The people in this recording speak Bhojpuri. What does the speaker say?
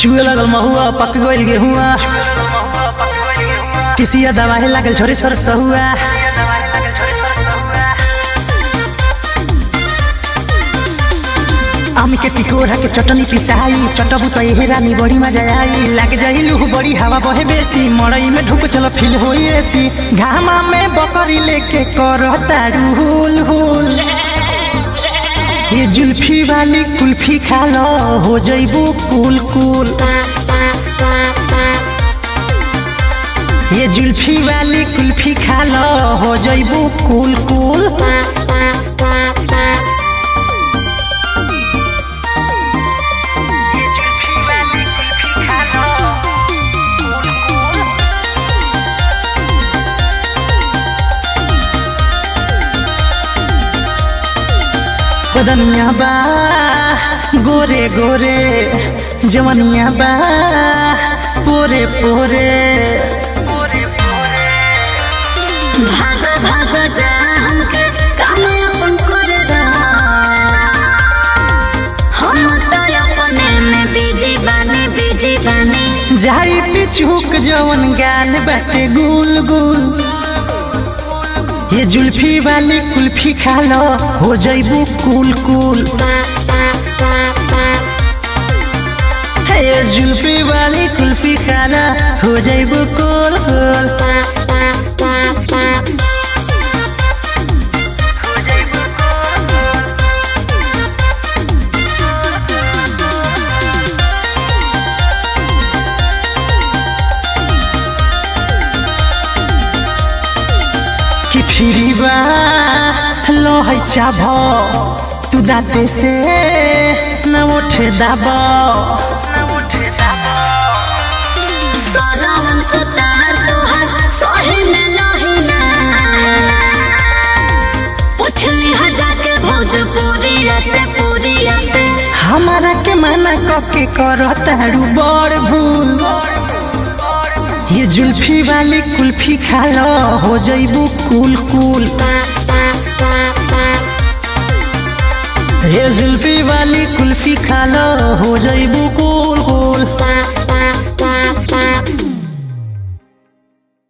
छुए लगल महुआ पक गइल गेहुआ किसिया दवाई लागल छोरे सरसहुआ आम के टिकोरा के चटनी पिसाई चटबू तो यही रानी बड़ी मजा आई लाग जाई लूह बड़ी हवा बहे बेसी मड़ई में ढुक चलो फील होई ऐसी घामा में बकरी लेके करता हुल हुल ये जुल्फी वाली कुल्फी खा लो हो जइबू कुल कुल ये जुल्फी वाली कुल्फी खा लो हो जइबू कुल कुल बदनिया बा गोरे गोरे जवनिया बा पोरे पोरे भाग भाग जा हमके काम अपन करे दा हम तो अपने में बिजी बानी जाई पिछुक जवन गान बाटे गुल गुल ये जुल्फी वाली कुल्फी खा लो हो जइबू कुल कुल ये जुल्फी वाली कुल्फी खा लो हो जइबू कुल कुल फिरी बा लो है चाभो तू दाते से न उठे दाबो सरम सुतार तोहर सोहे में लहिना पुछली ह जाके भोजपुरिया से हमारा के मना कके करता बड़ भूल ये जुल्फी वाली कुल्फी खा लो हो जइबू कुल कुल ये जुल्फी वाली कुल्फी खा लो हो जइबू कुल कुल